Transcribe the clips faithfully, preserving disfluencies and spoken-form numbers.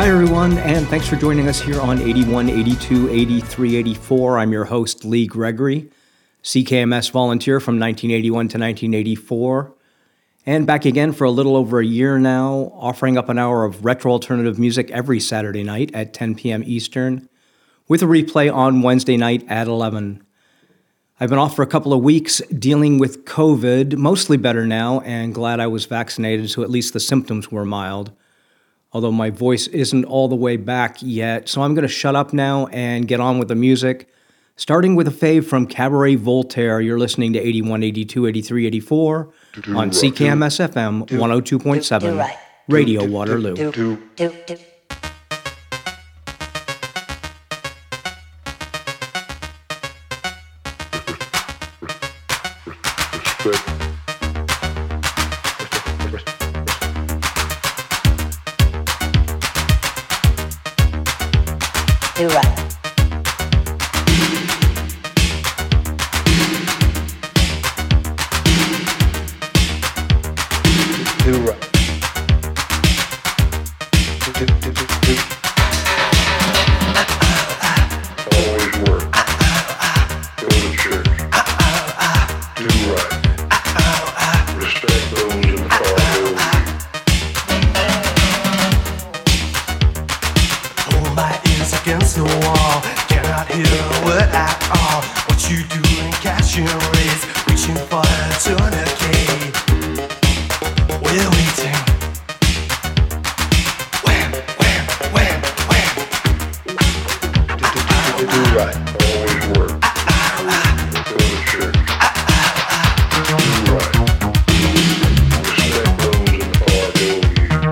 Hi, everyone, and thanks for joining us here on eighty-one, eighty-two, eighty-three, eighty-four. I'm your host, Lee Gregory, C K M S volunteer from nineteen eighty-one to nineteen eighty-four, and back again for a little over a year now, offering up an hour of retro alternative music every Saturday night at ten p.m. Eastern, with a replay on Wednesday night at eleven. I've been off for a couple of weeks dealing with COVID, mostly better now, and glad I was vaccinated, so at least the symptoms were mild. Although my voice isn't all the way back yet, so I'm going to shut up now and get on with the music. Starting with a fave from Cabaret Voltaire, you're listening to eighty-one, eighty-two, eighty-three, eighty-four on C K M S F M one oh two point seven, Radio Waterloo. Do right. Do right. Do, do, do, do, do. Always work. Go to church. Do right. Respect those in the car over you. Hold my ears against the wall. Cannot hear a word at all. What you doing, catching rays, reaching for eternity. We're waiting. When, when, when, when? Do, do, do, do, do right. Always work. Go to church. Do right. Respect those in the car over you.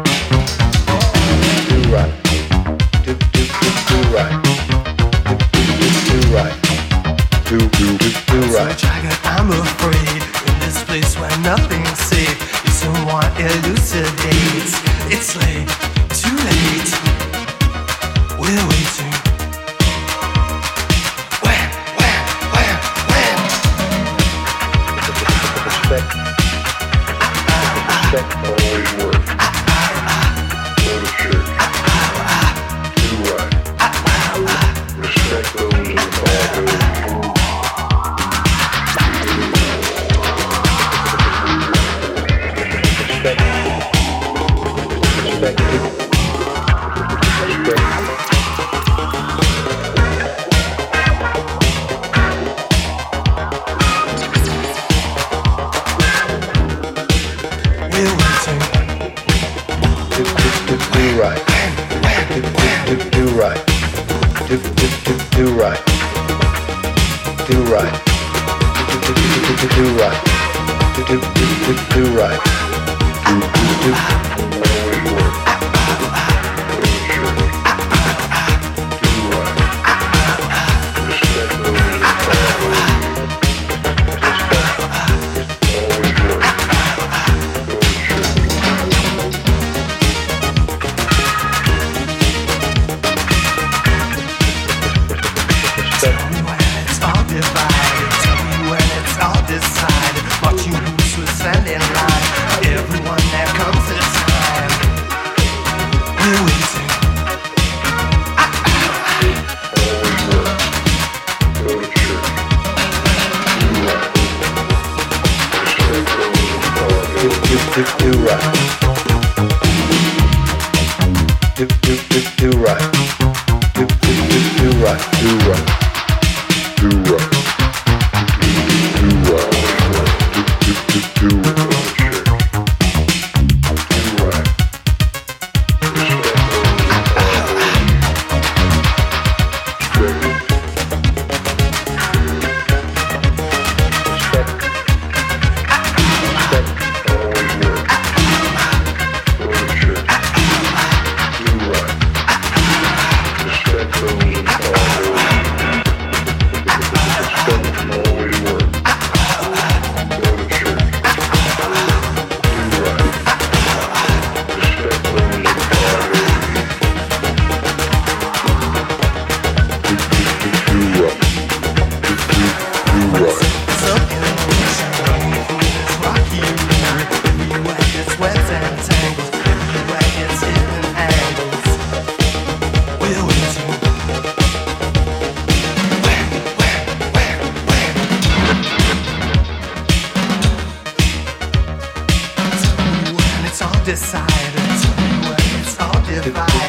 Do right. Do, do, do, do right. Do, do, do, do right. Do, do, do, do right. So jagged, I'm afraid in this place where nothing's safe. Someone elucidates. It's late, too late. We're waiting. When, when, when, when? Respect. Respect always work. Go to church. Do right. Respect those in the car over you. Respect. Respect. Respect. We're waiting. Do, do, do, do right. Do, do, do, do right. Do, do, do, do right. Do right. Do, do, do, do, do, do right. Do, do, do, do, do right. Do, do, do. Always work. Go to church. Do right. Respect those in the car over you. Respect. Always work. Go to church. Tell me when it's all divided. Tell me when it's all decided. Watching who's who's standing line. Everyone that comes to time.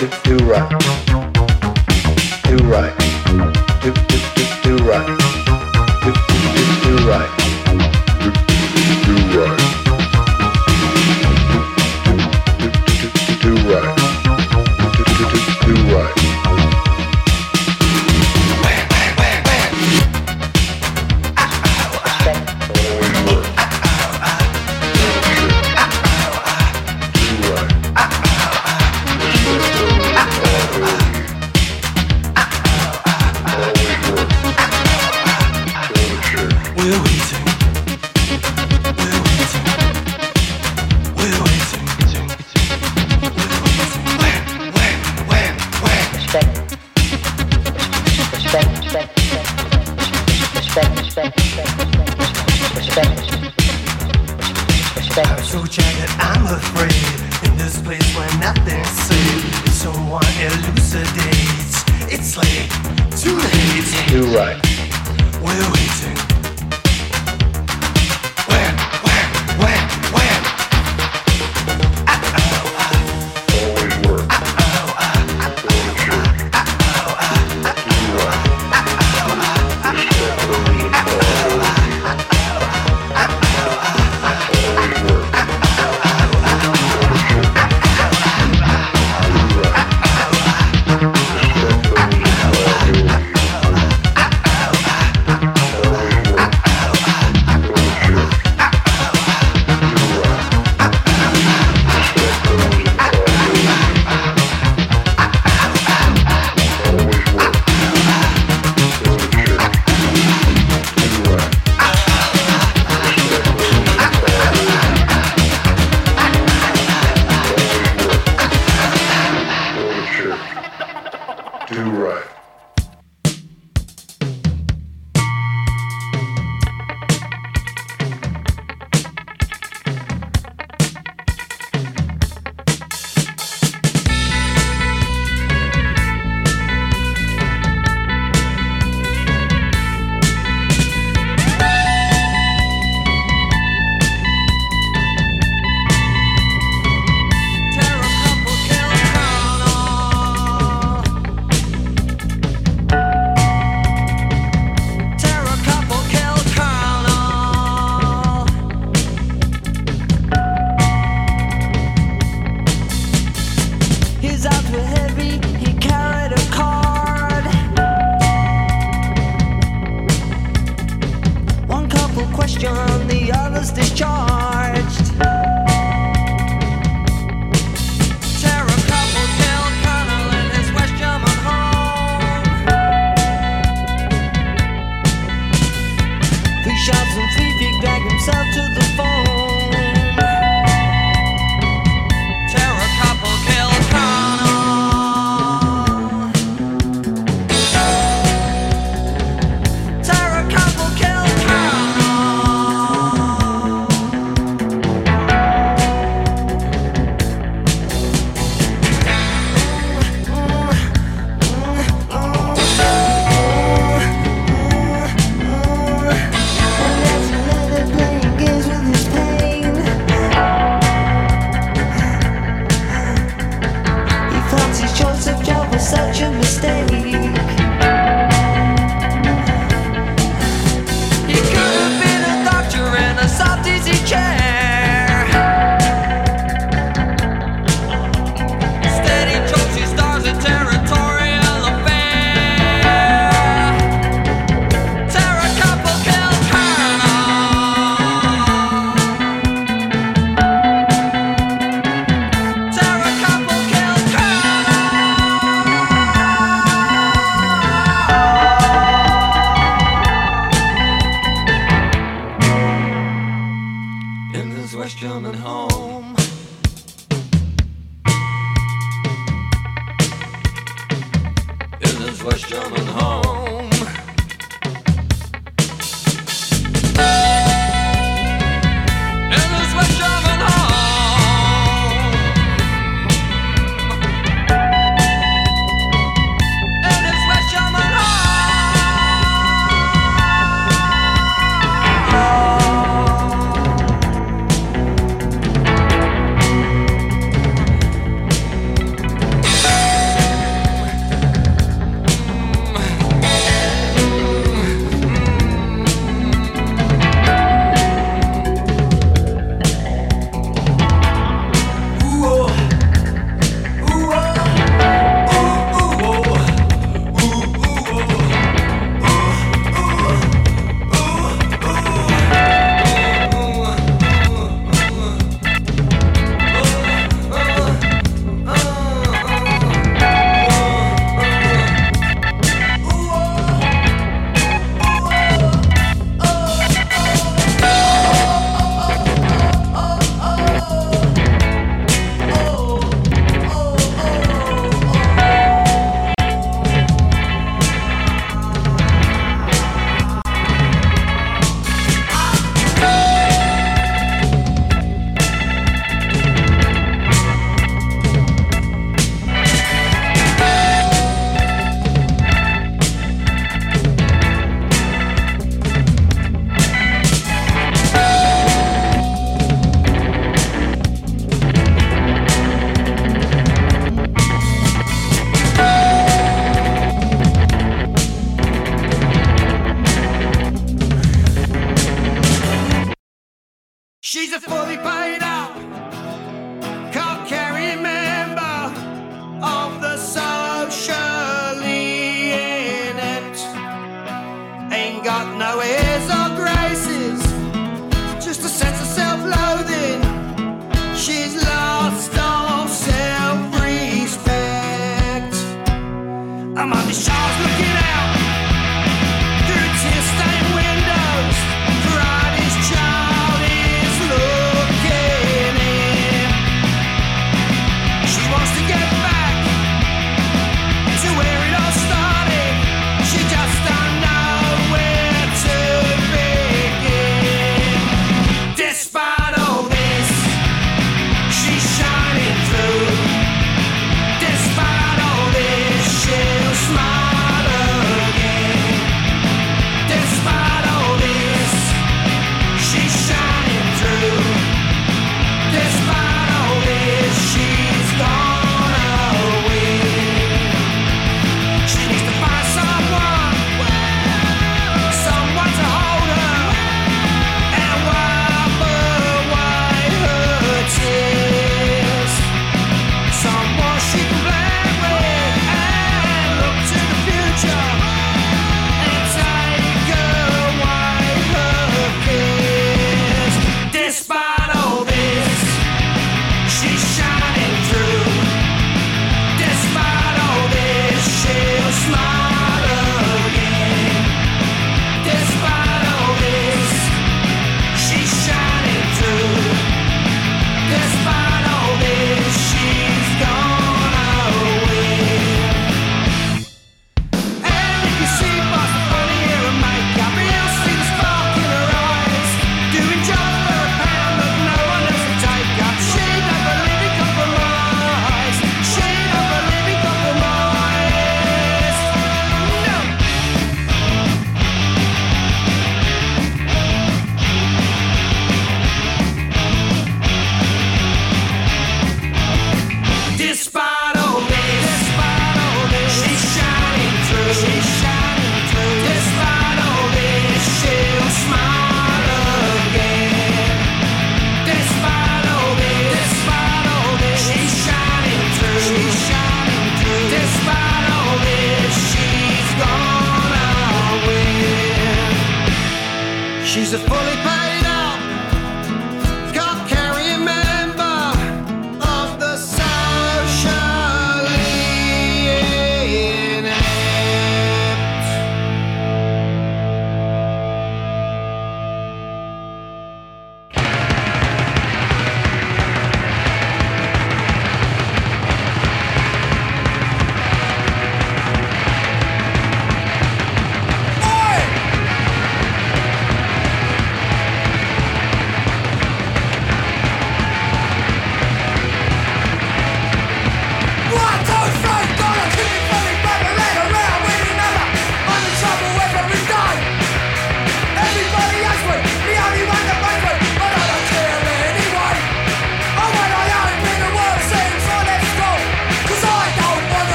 do right, do right, do do do do right, do do do do right, do do do right, do do do right, do do do do right.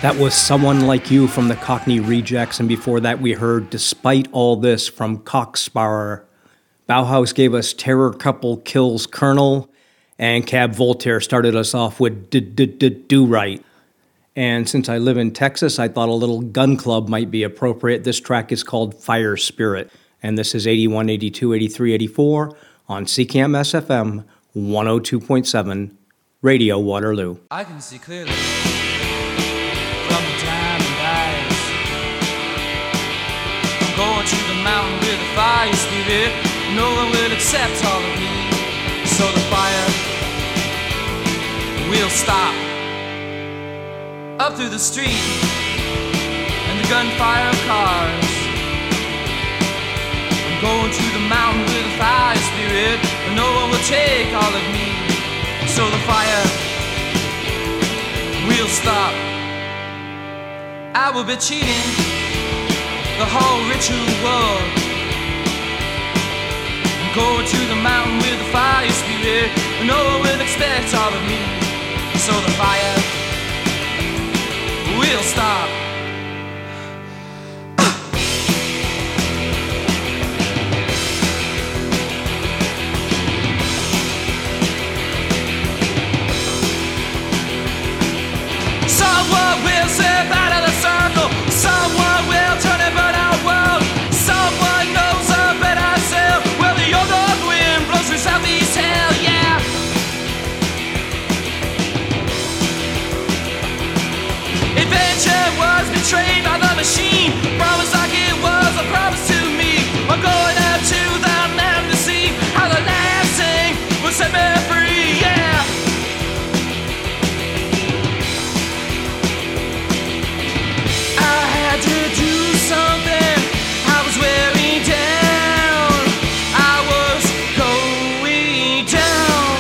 That was Someone Like You from the Cockney Rejects, and before that we heard Despite All This from Cocksparrer. Bauhaus gave us Terror Couple Kills Colonel, and Cab Voltaire started us off with Do Right. And since I live in Texas, I thought a little gun club might be appropriate. This track is called Fire Spirit, and this is eighty-one, eighty-two, eighty-three, eighty-four on C K M S F M one oh two point seven, Radio Waterloo. I can see clearly from the time it dies. I'm going to the mountain with a fire spirit. No one will accept all of me, so the fire will stop. Up through the street and the gunfire of cars. I'm going to the mountain with a fire spirit, but no one will take all of me, so the fire will stop. I will be cheating the whole ritual world. I'm going to the mountain with a fire spirit, but no one will expect all of me, so the fire will stop. Someone will step out of the circle. Someone will turn and burn our world. Someone knows a better sail. Well, the old north wind blows through southeast hell, yeah. Adventure was betrayed by the machine. Promise like it was a promise to me. I'm going out to the mountain to see how the last thing will set me free, yeah. I had to do something. I was wearing down. I was going down.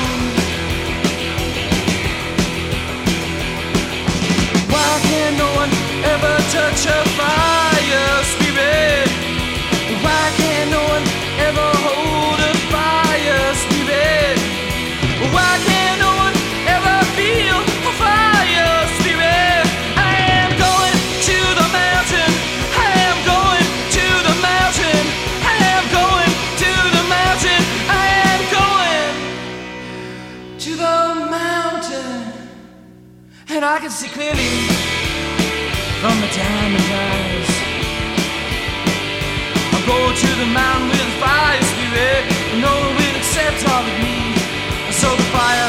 Why can no one ever touch a fire spirit? Why can no one ever hold a fire spirit? Why can no one ever feel a fire spirit? I am going to the mountain. I am going to the mountain. I am going to the mountain. I am going to the mountain. And I can see clearly from the diamond eyes. I'm going to the mountain with a fire spirit, and no one will accept all of me, so the fire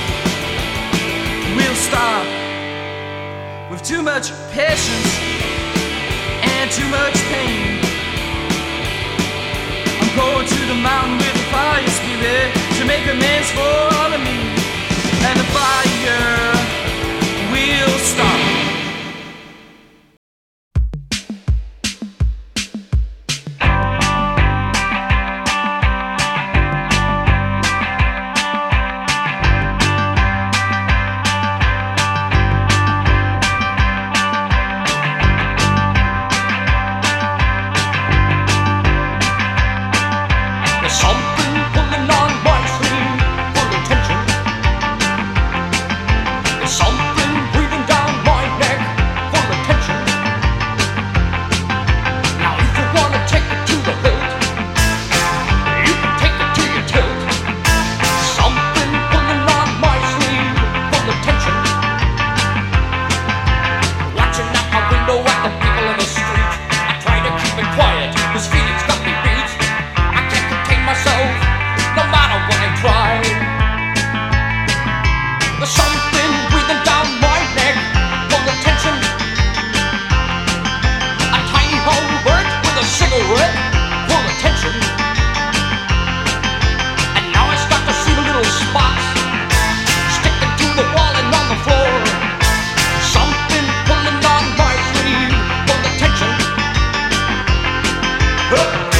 will stop. With too much patience and too much pain, I'm going to the mountain with a fire spirit to make amends for all of me, and the fire will stop. Something pulling on my sleeve, full of tension. Huh?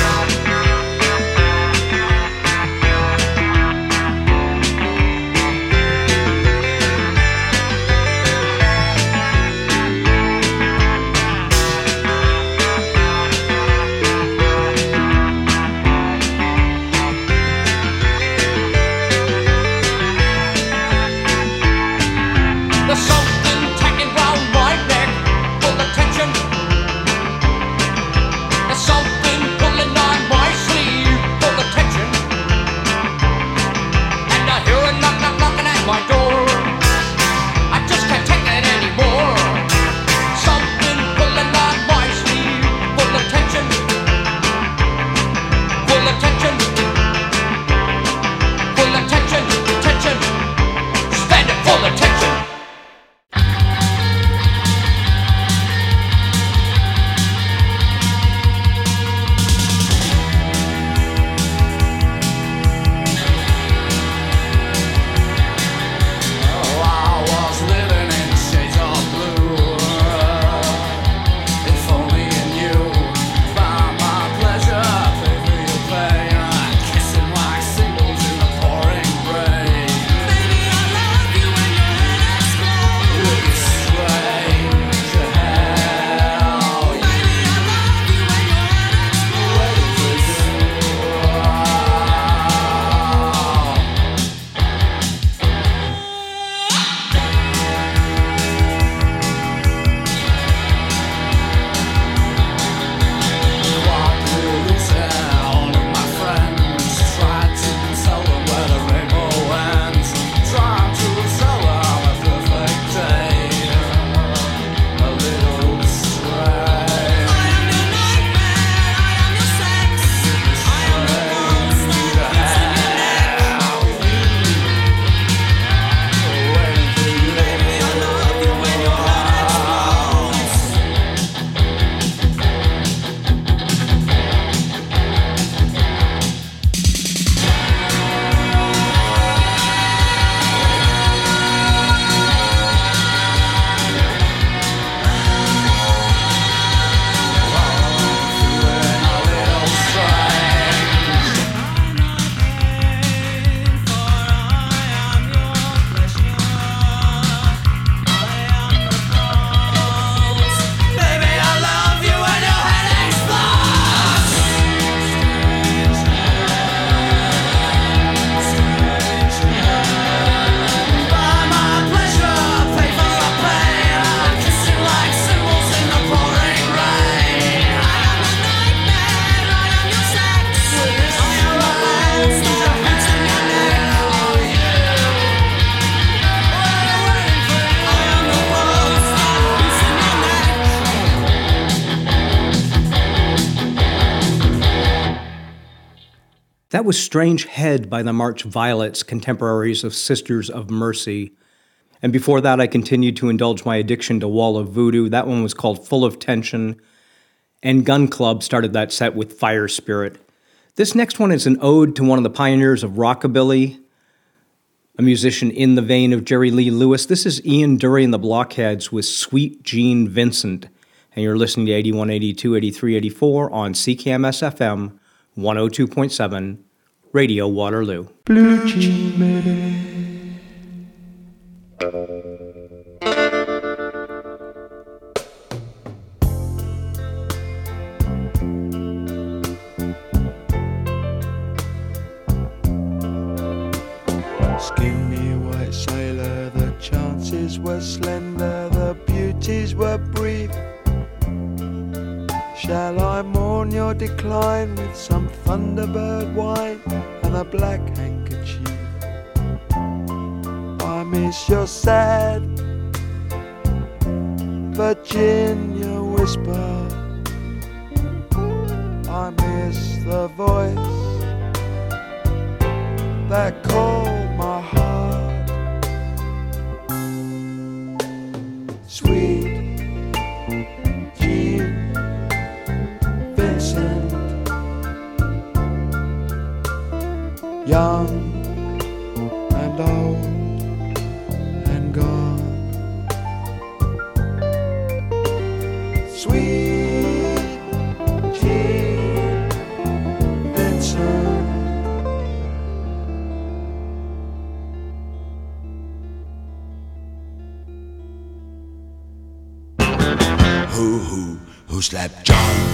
That was Strange Head by the March Violets, contemporaries of Sisters of Mercy. And before that, I continued to indulge my addiction to Wall of Voodoo. That one was called Full of Tension. And Gun Club started that set with Fire Spirit. This next one is an ode to one of the pioneers of rockabilly, a musician in the vein of Jerry Lee Lewis. This is Ian Dury and the Blockheads with Sweet Jean Vincent. And you're listening to eighty-one, eighty-two, eighty-three, eighty-four on C K M S F M one oh two point seven, Radio Waterloo. Blue Jean Baby. Skinny white sailor, the chances were slender, the beauties were brief. Shall I mourn your decline with some Thunderbird wine and a black handkerchief? I miss your sad Virginia whisper, I miss the voice that called my heart. Sweet Jean Vincent, young and old and gone. Sweet Jean Vincent. Who, who, who slapped John?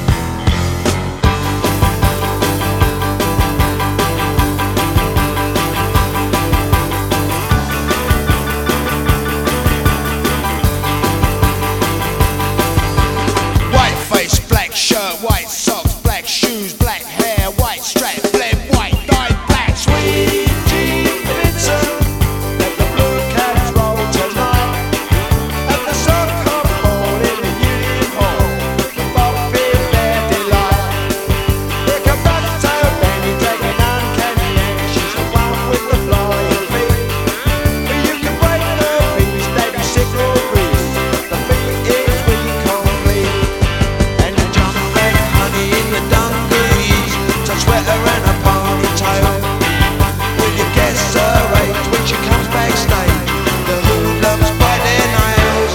White face, black shirt, white socks, black shoes, black hair, white strap, bled white, dyed black. Sweet Jean Vincent, let the blue cats roll tonight. At the Soccer Ball in the Union Hall, the ball is their delight. Here comes Bronto Benny taking uncanny act. She's the one with the flying feet. You can break the fingers, they be sick or grease. The feet is weak complete. And you jump like honey in your dungarees, some sweater and a ponytail. Will you guess her age when she comes backstage? The hoodlums bite their nails.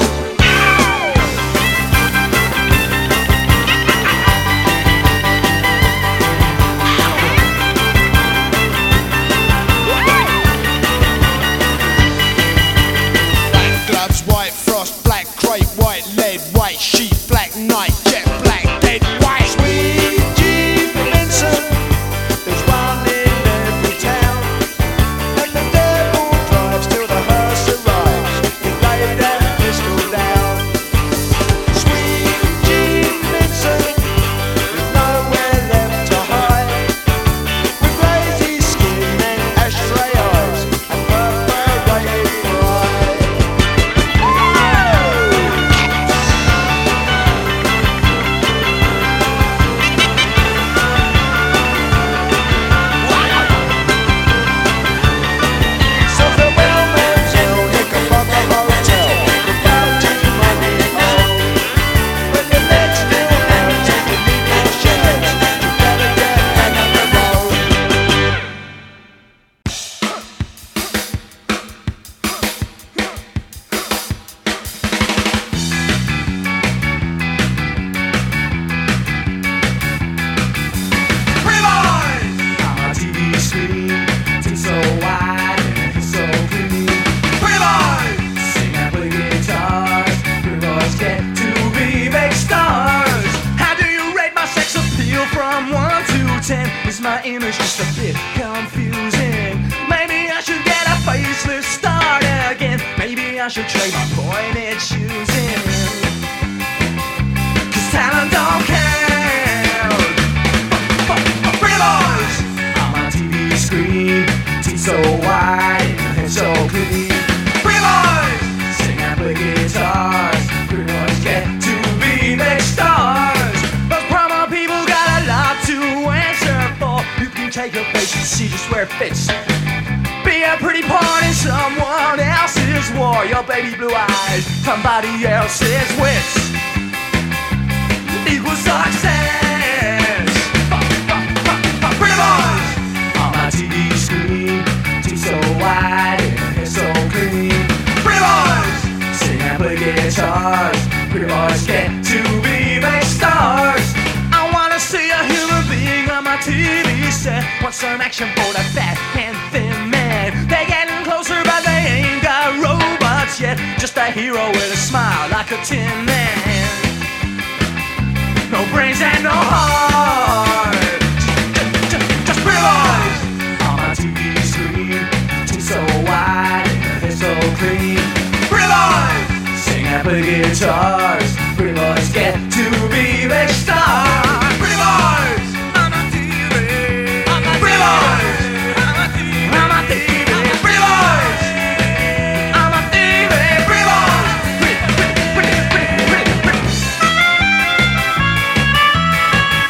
Black gloves, white frost, black crepe, white lead, white sheep, black night, jet black, dead white. Sweet Jean Vincent, there's one in every town. And the devil drives till the hearse arrives. You lay that pistol down. Sweet Jean Vincent, with nowhere left to hide. With lazy skin and ashtray eyes and perforated pride. So farewell, Mademoiselle, Knickerbocker Hotel, the bounty money hole. When the legs still out and you need no shells, you better get back on the road. On my T V screen, it's so wide and it's so clean. Pretty boys sing and play guitars. Pretty boys get to be big stars. How do you rate my sex appeal from one to ten? Is my image just a bit confusing? Maybe I should get a facelift, start again. Maybe I should trade my pointed shoes in. 'Cause talent don't count. Pretty boys on my T V screen, teeth so wide and so clean. Pretty boys sing and play guitars. Pretty boys get to be big stars. Those promo people got a lot to answer for. You can take your occupation, see just where it fits. Be a pretty part in someone else's war. Your baby blue eyes, somebody else's wits. Equals success. Pretty boys on my T V screen, teeth so wide and hair so clean. Pretty boys sing and play guitars. Pretty boys get to be big stars. I wanna see a human being on my T V set. Want some action for the fat and thin man. They're getting closer, but they ain't got robots yet. Just a hero with a smile like a tin man. No brains and no heart. Just, just pretty boys on my T V screen. Teeth so wide and hair so clean. Pretty boys sing and play guitars. Pretty boys get to be big stars. Pretty boys on my T V. On my pretty boys on my T V. On my T V. Pretty boys on my T V. Pretty boys. Pretty, pretty, pretty, pretty, pretty, pretty.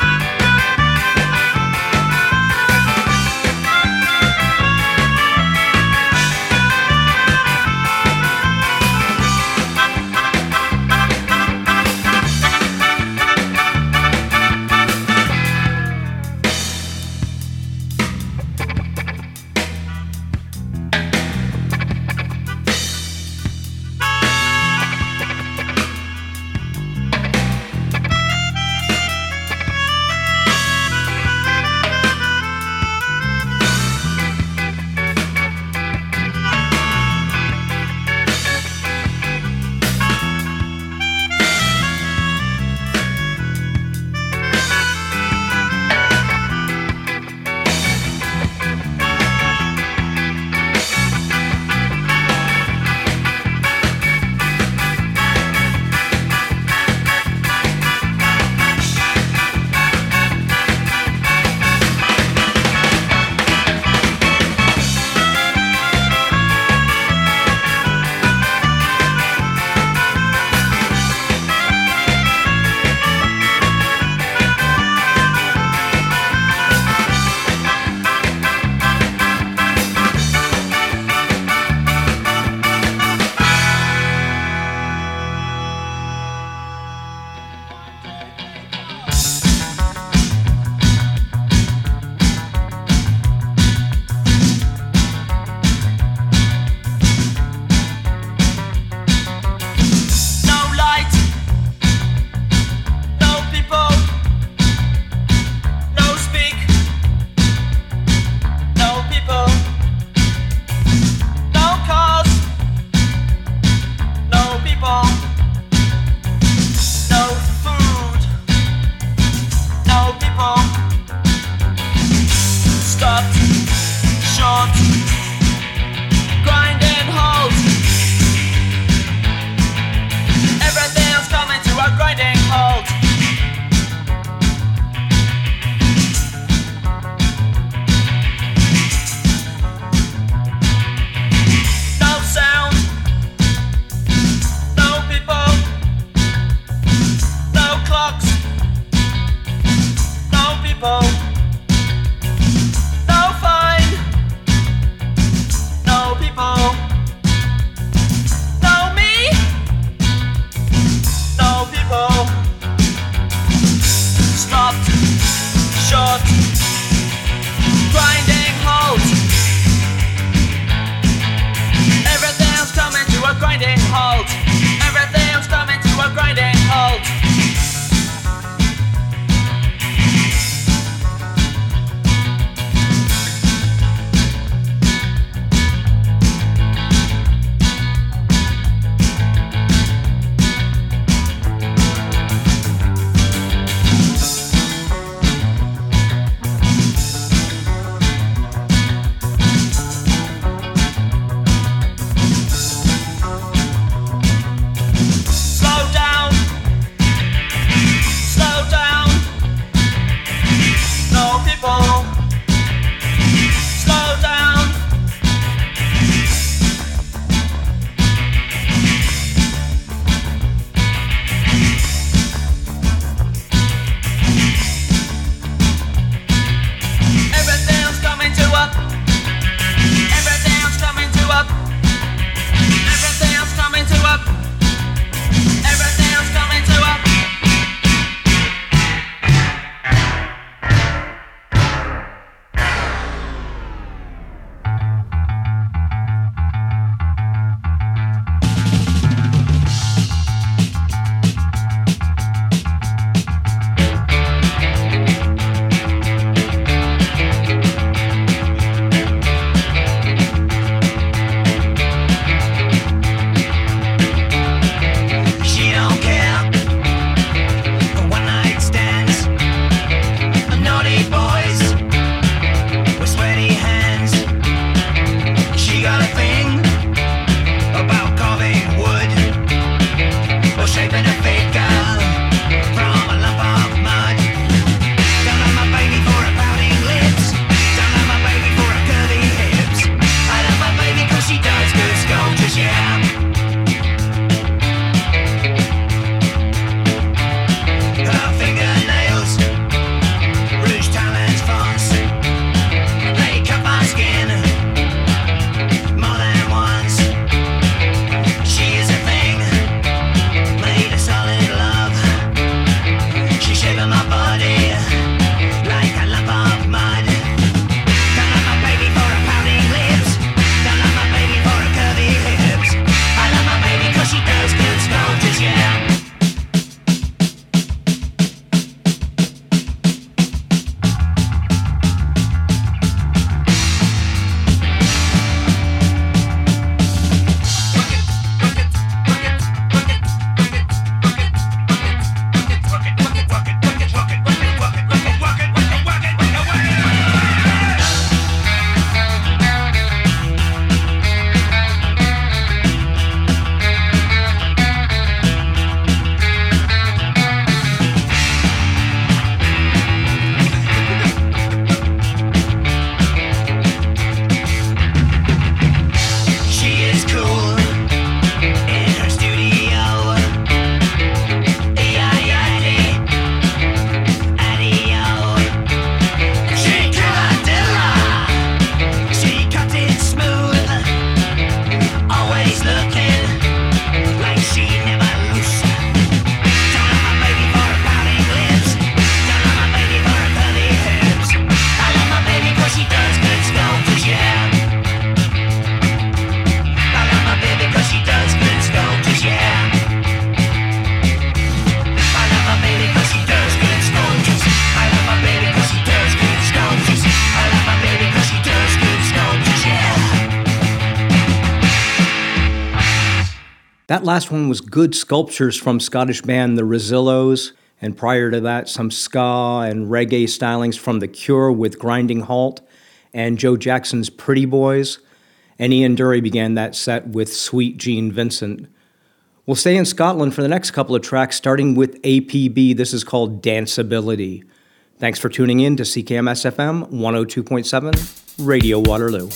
That last one was Good Sculptures from Scottish band The Rosillos, and prior to that, some ska and reggae stylings from The Cure with Grinding Halt, and Joe Jackson's Pretty Boys, and Ian Dury began that set with Sweet Gene Vincent. We'll stay in Scotland for the next couple of tracks, starting with A P B. This is called Danceability. Thanks for tuning in to C K M S F M one oh two point seven, Radio Waterloo.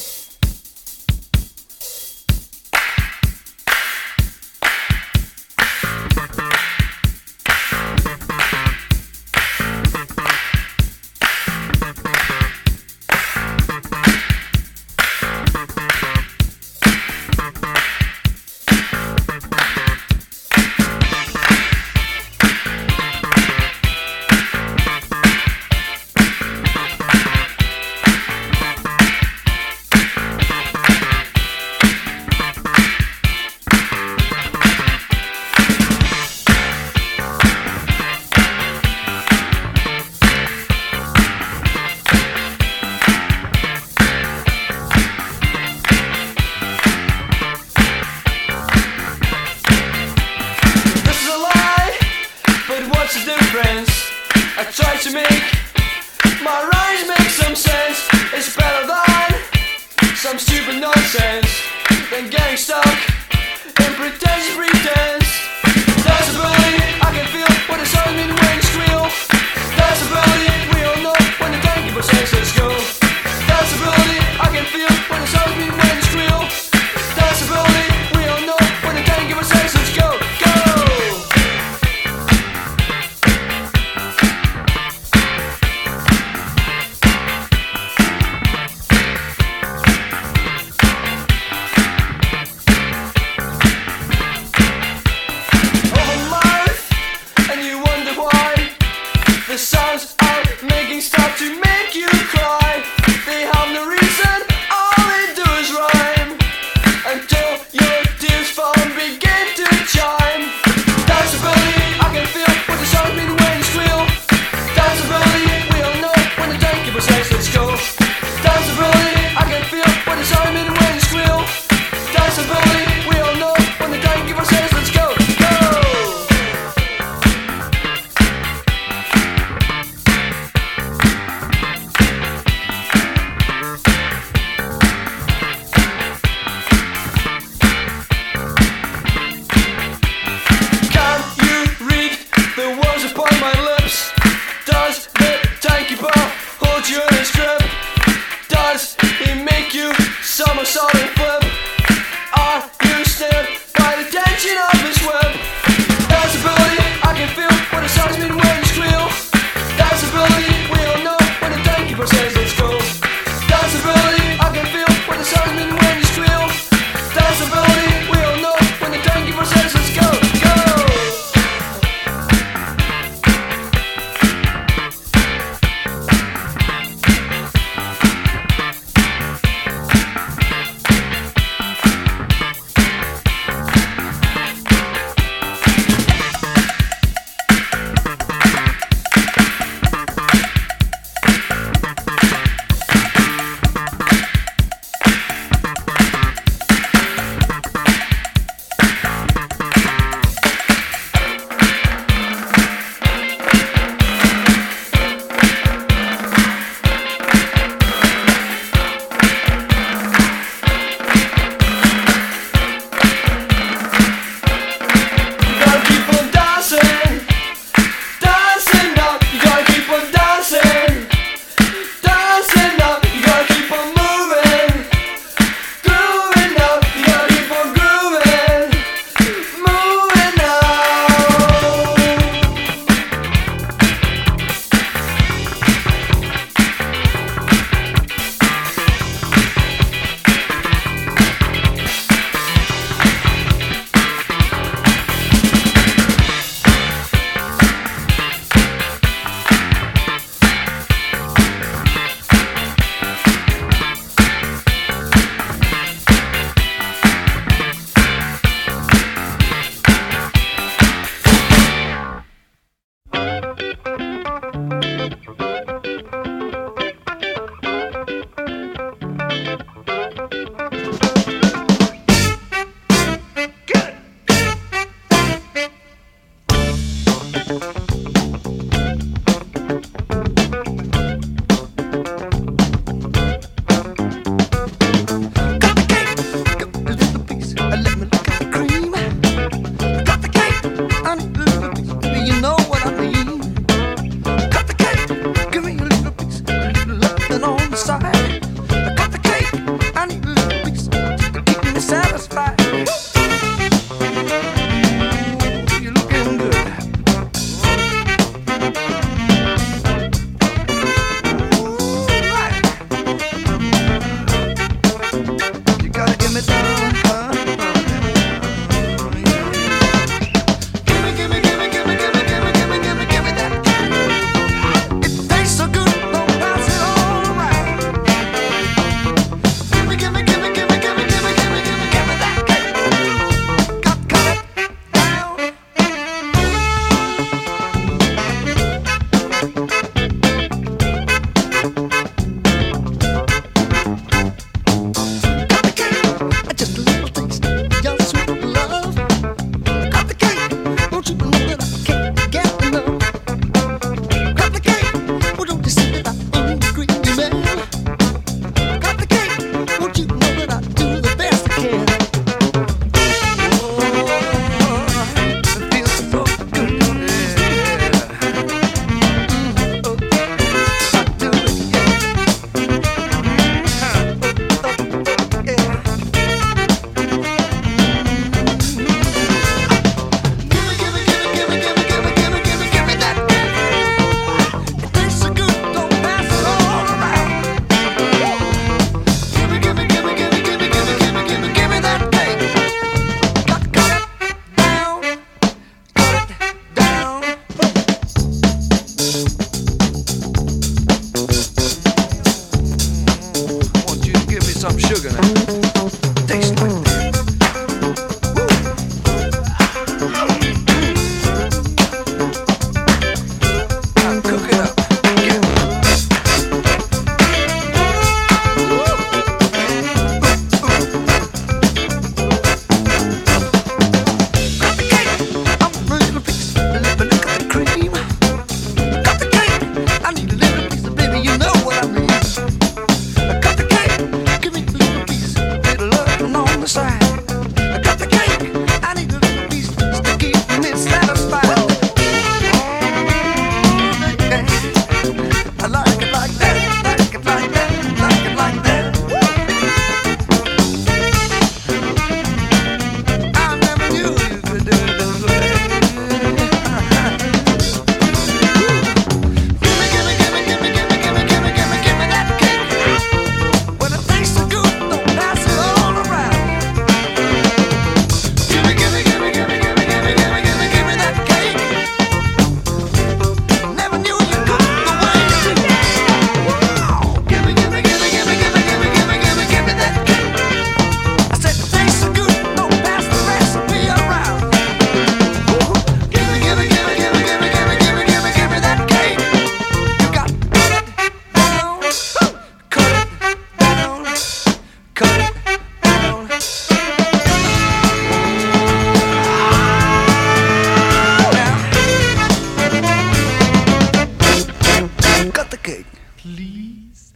please.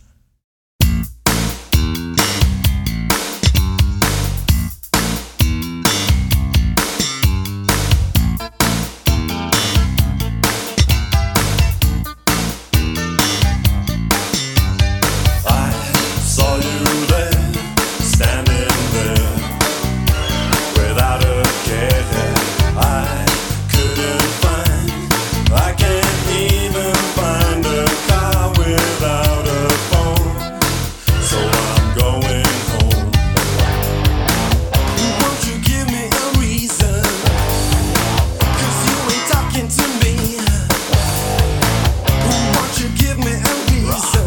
Saw you there, standing there, without a care. I couldn't find, I can't even find a car without a phone. So I'm going home. Won't you give me a reason? 'Cause you ain't talking to me. Won't you give me a reason?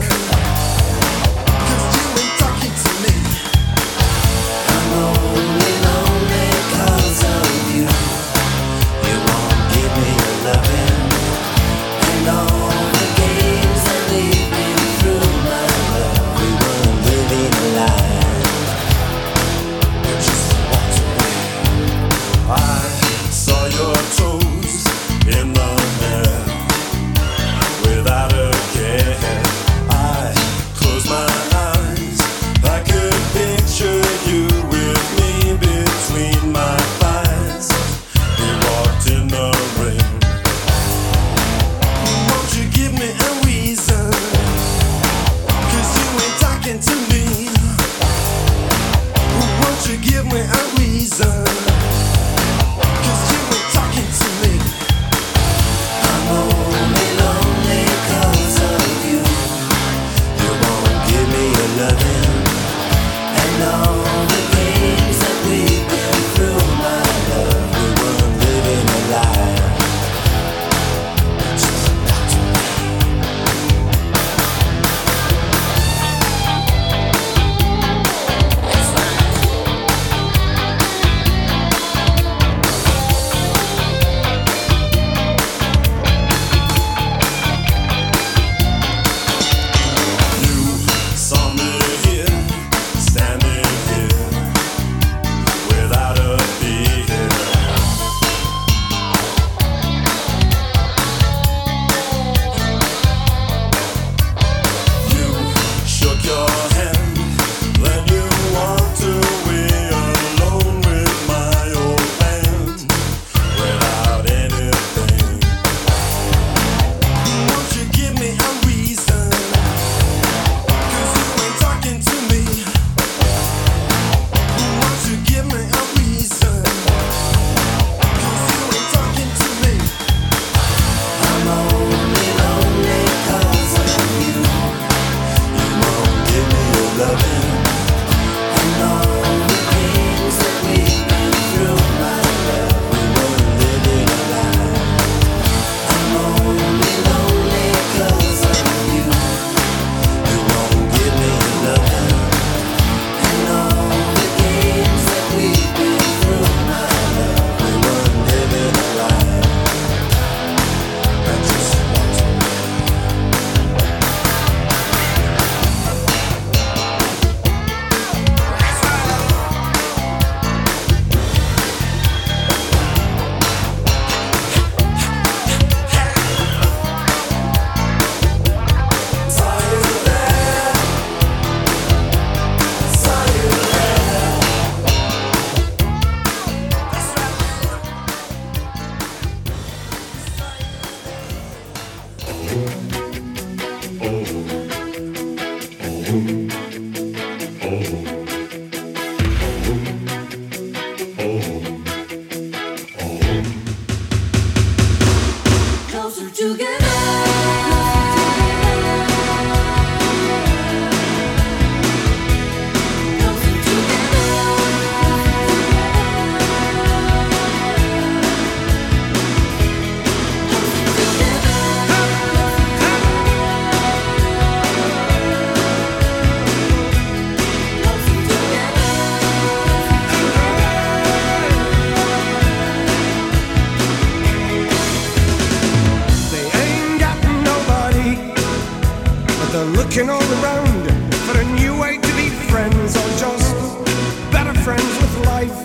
Looking all around for a new way to be friends, or just better friends with life.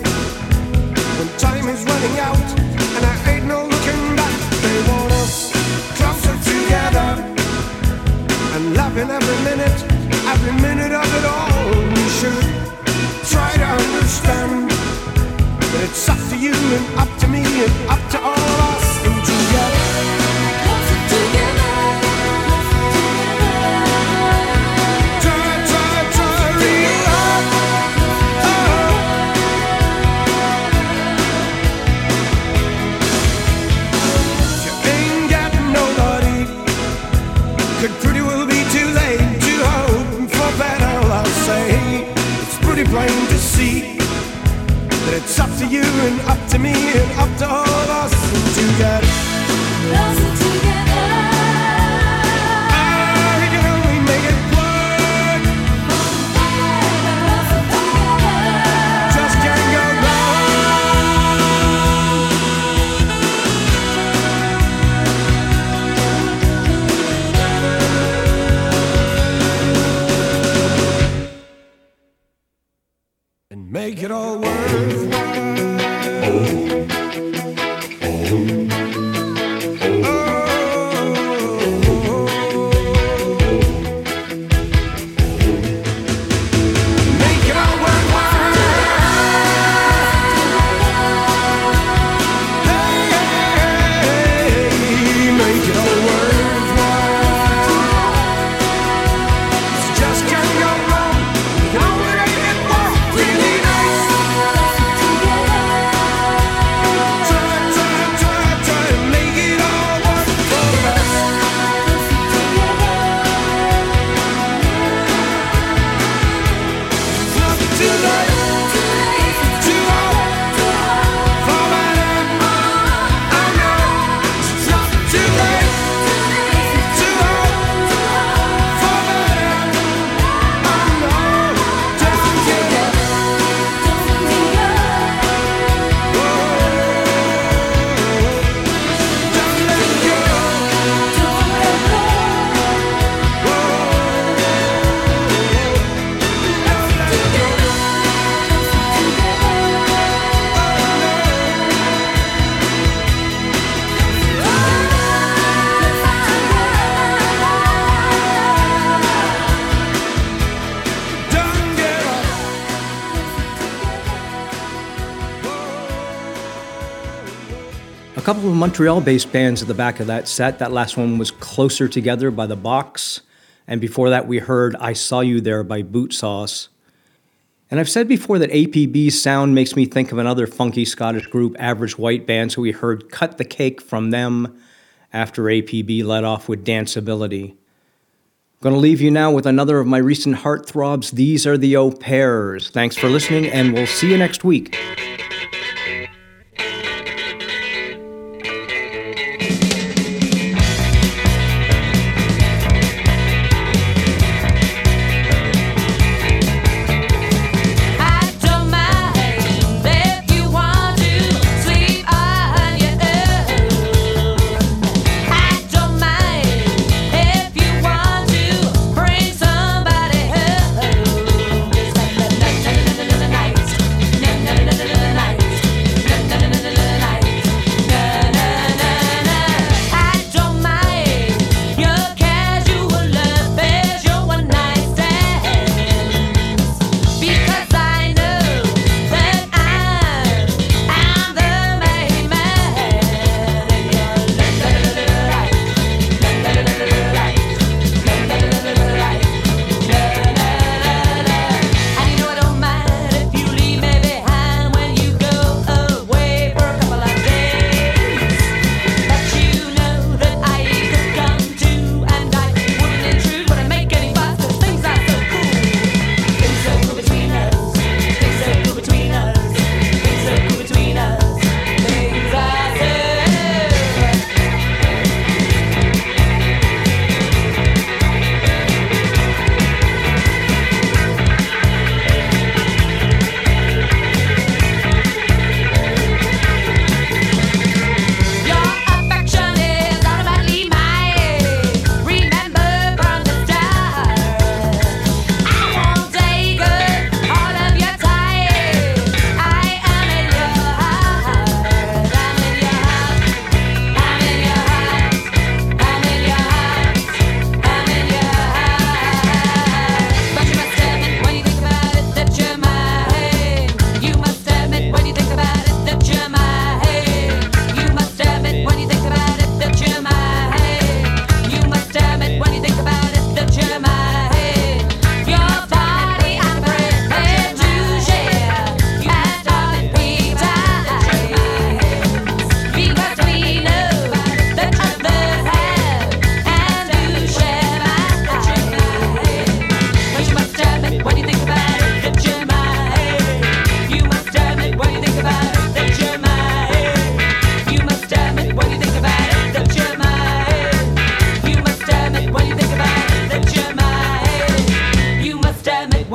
When time is running out and I ain't no looking back, they want us closer together and loving every minute, every minute of it all. You should try to understand that it's up to you and up to me and up to all of us and together. Try, try, try, realize. If you ain't got nobody, could pretty well be too late to hope for better. I'll say it's pretty plain to see that it's up to you and up to me and up to all of us and together. Ah, we can only make it work. Just can't go wrong. And make it all worthwhile. Make it all worthwhile. Hey, make it all worthwhile. Just can't go wrong. Now it ain't work really nice. Try, try, try, try to make it all work for us. It's not too late, too old for better. I know it's not too late, too old for better. I know, don't give up. Don't let go. Don't give up. A couple of Montreal-based bands at the back of that set. That last one was Closer Together by The Box. And before that, we heard I Saw You There by Boot Sauce. And I've said before that A P B's sound makes me think of another funky Scottish group, Average White Band, so we heard Cut the Cake from them after A P B led off with Danceability. I'm going to leave you now with another of my recent heartthrobs. These are the Au Pairs. Thanks for listening, and we'll see you next week. I don't mind if you want to sleep on your own. I don't mind if you want to bring somebody home. It's like na na na na na na night, na na na na na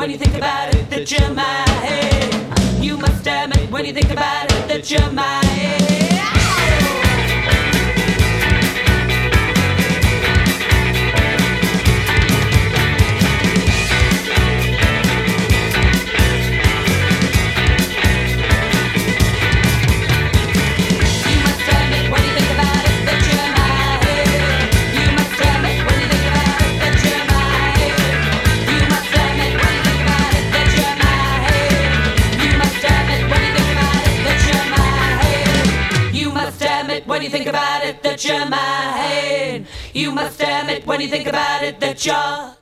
when you think about it that you're mine. You must admit when you think about it that you're mine. When you think about it that you're mine, you must admit when you think about it that you're